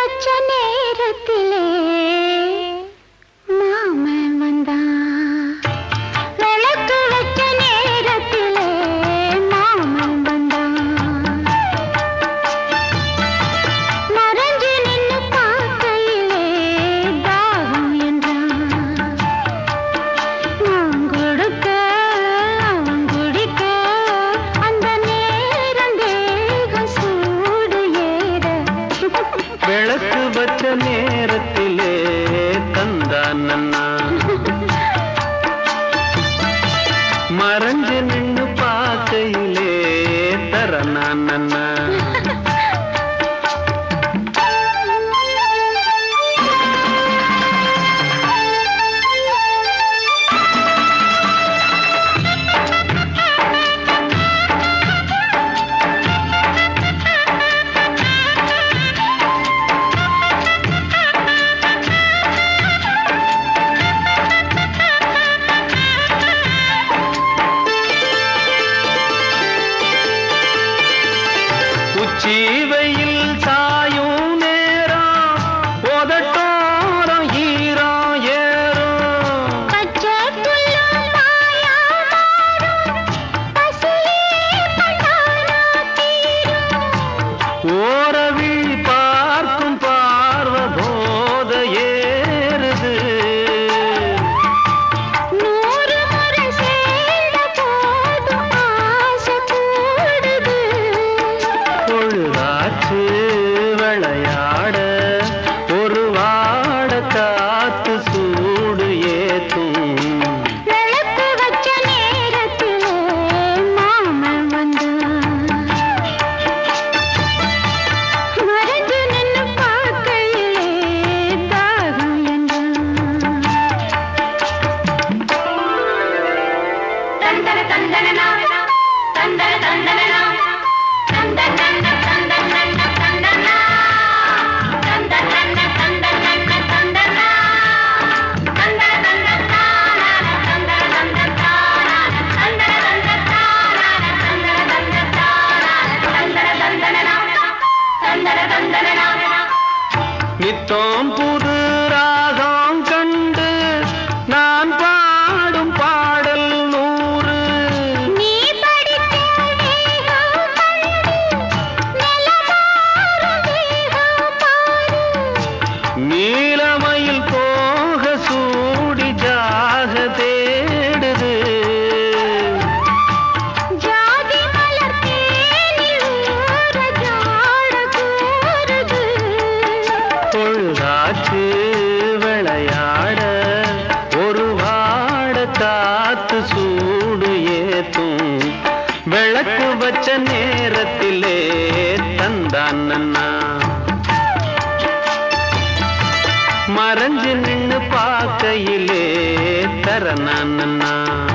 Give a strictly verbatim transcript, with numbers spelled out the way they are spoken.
வச்ச நேரத்திலே மாமன் வந்தான். விளக்கு வச்ச நேரத்திலே மாமன் வந்தான். மறைஞ்சு நின்னு பார்க்கையிலே தாகம் என்றான். நான் கொடுக்க அவன் குடிக்க அந்த நேரம் தேகம் சூடு ஏற. விளக்கு வச்ச நேரத்திலே தந்தான் நன்னா, மறைஞ்சு நின்னு பார்க்கையிலே தரனான் நன்னா. உச்சிவையில் சாயும் நேரம் உதட்டோரம் ஈரம் ஏறும். பச்சை புல்லும் பாயா மாறும் பசியே பட்டானா தீரும். ஓரவி பார்க்கும் பார்வ போத ஏறுது. நூறு முறை சேர்ந்த போதும் ஆசை கூடுது. பொழுதாச்சு விளையாட ஒரு வாட காத்து சூடு ஏத்தும். விளக்கு வச்ச நேரத்திலே மாமன் வந்தான். மறைஞ்சு நின்னு பார்க்கையிலே தாகம் என்றான். தந்தன தந்தனா தந்தன தந்தனா தந்தன தந்தன தந்தன தந்தனா தந்தன தந்தன தந்தன தந்தனா தந்தன தந்தன தானா தந்தன தந்தன தானா தந்தன தந்தன தானா தந்தன தந்தன தானா தந்தன தந்தனா தந்தன தந்தனா. நித்தம் புது ராகம் கண்டு நான் பாடும் பாடல் நூறு. நீ படித்த வேகம் கண்டு நிலமாறும் வேகம் பாரு. நீலமயில் போக சூடி ஜாக தேடுது. ஜாதி மலர் தேனில் ஊற ஜாட கூறுது. பொழுதாச்சு விளையாட ஒரு வாட காத்து சூடு ஏத்தும். விளக்கு வச்ச நேரத்திலே தந்தான் நன்னா, மறைஞ்சு நின்னு பார்க்கையிலே தரனான் நன்னா.